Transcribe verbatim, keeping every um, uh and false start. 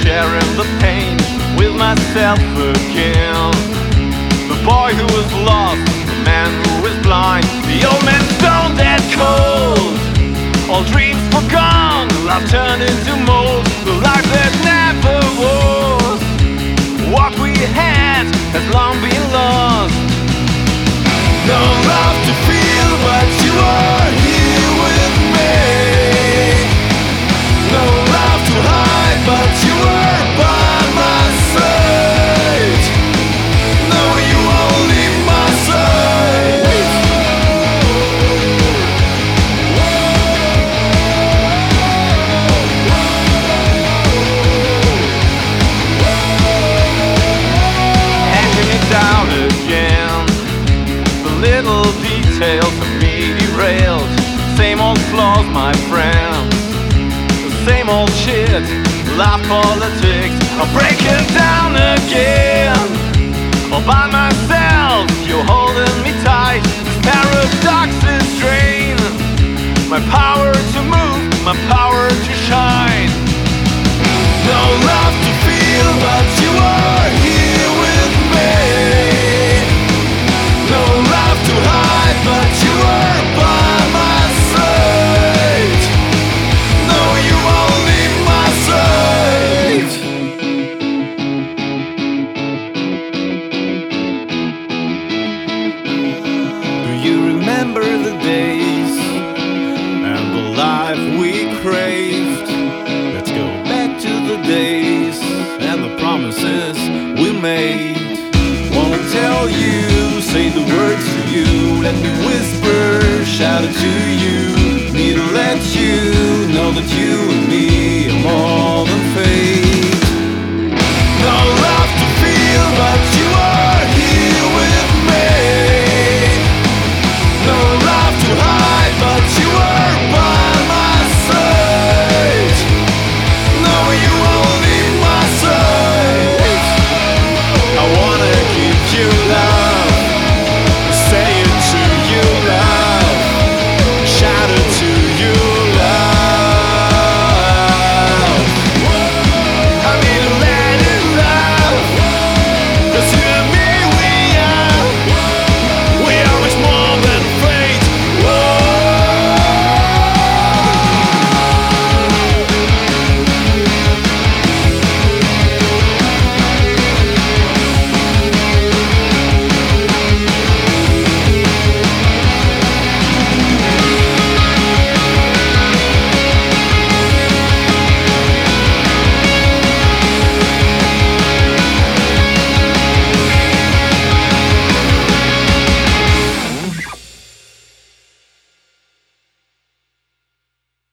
sharing the pain with myself again. The boy who was lost, the man who was blind, the old man stone dead cold. All dreams forgone, love turned into mold. The life that never was. What we had has long been lost. No love to feel, but you are here with me. No love to hide, but you are by my side. No, you won't leave my side. Hanging it down again. The little details of me derailed. Same old flaws, my friend. Same old shit, life politics. I'm breaking down again. All by myself, you're holding me tight. This paradox is drain. My power to move, my power to shine. No love to feel, but